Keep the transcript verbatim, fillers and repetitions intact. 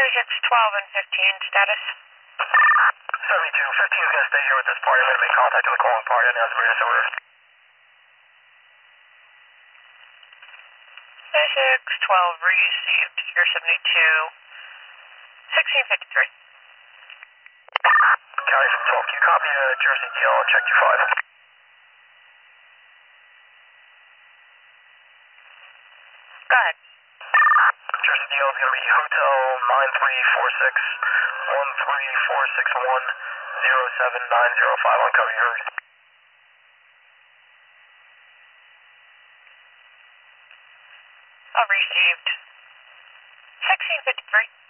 thirty-six, twelve, and fifteen, status. seventy-two, fifteen is going to stay here with this party. I'm going to make contact with the calling party on the Asbury order. thirty-six, twelve, received. You're seventy-two, sixteen fifty-three. County from twelve, can you copy the Jersey deal and check two five? Go ahead. Jersey deal is going to be Hotel nine three four six, one three four six one, zero seven nine zero five on cover yours. Oh, received. sixteen fifty-three.